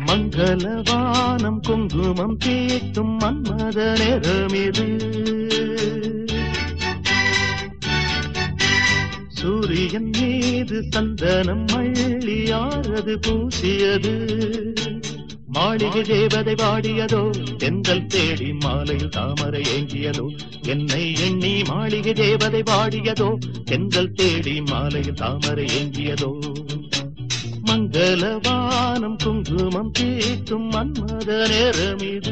மங்களவானம் குங்குமம் தீட்டும் மன்மத நேரமிது. சூரியன் மீது சந்தனம் மள்ளியாரது பூசியது. மாளிகை தேவதை பாடியதோ தென்றல் தேடி மாலையில் தாமரை ஏங்கியதோ. என்னை எண்ணி மாளிகை தேவதை பாடியதோ தென்றல் தேடி மாலையில் தாமரை ஏங்கியதோ. மங்களவானம் குங்குமம் தீட்டும் மன்மத நேரமிது.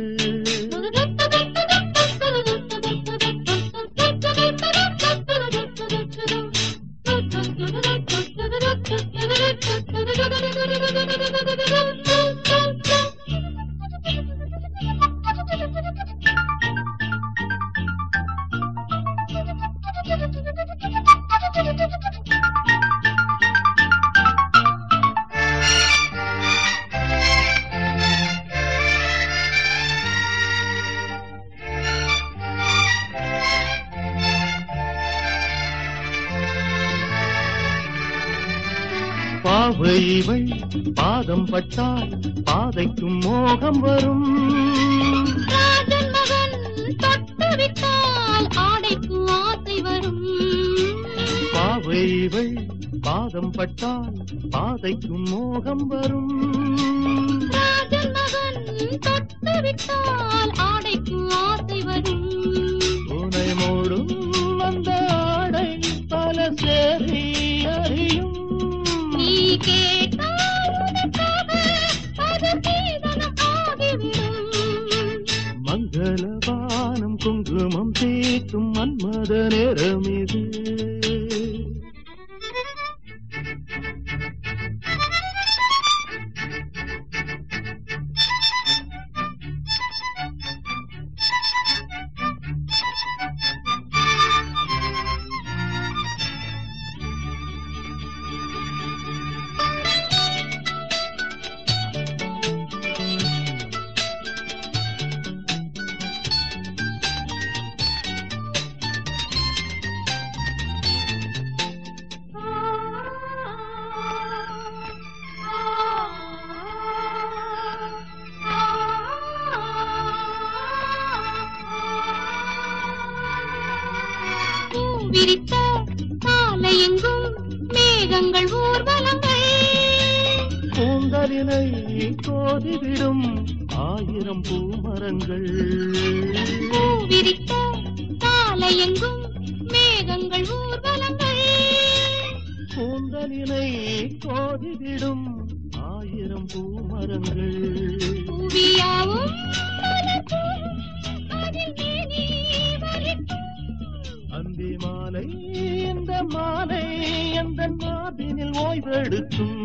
பாவைவள் பாதம் பட்டால் பாதைக்கும் மோகம் வரும். ராஜன் மகன் தொட்டுவிட்டால் ஆடைக்கும் ஆசை வரும். பாவைவள் பாதம் பட்டால் பாதைக்கும் மோகம் வரும். ராஜன் மகன் தொட்டுவிட்டால் ஆடைக்கும் ஆசை வரும். உனை மூடும் அந்த ஆடை பல சேரி அறியும். நீ கேட்டால் உனக்காக அது சீதனம் ஆகிவிடும். மங்களவானம் குங்குமம் தீட்டும் மன்மத நேரமிது. விரித்த சாலையெங்கும் மேகங்கள் ஊர்வலங்கள். பூந்தலினை கோதிவிடும் ஆயிரம் பூமரங்கள். விரித்த சாலையெங்கும் மேகங்கள் ஊர்வலங்கள். பூந்தலினை கோதிவிடும் ஆயிரம் பூமரங்கள். புவியாவும் மலர்க்கும் அதில் மேனி வலிக்கும். அந்தி மாலை இந்த மாலை எந்த மாதினில் ஓய்வெடுக்கும்.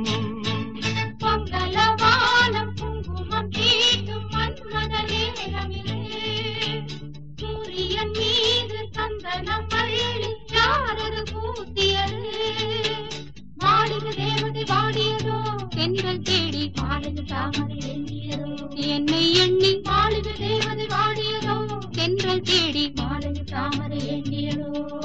மங்களவானம் குங்குமம் தீட்டும் மன்மத நேரமிது. சூரியன் மீது சந்தனம் மள்ளி யாரது பூசியது. மாளிகை தேவதை பாடியதோ தென்றல் தேடி மாளிகை தாமரை ஏங்கியதோ. என்னை எண்ணி மாளிகை தேவதை பாடியதோ தென்றல் தேடி மாளிகை தாமரை ஏங்கியதோ.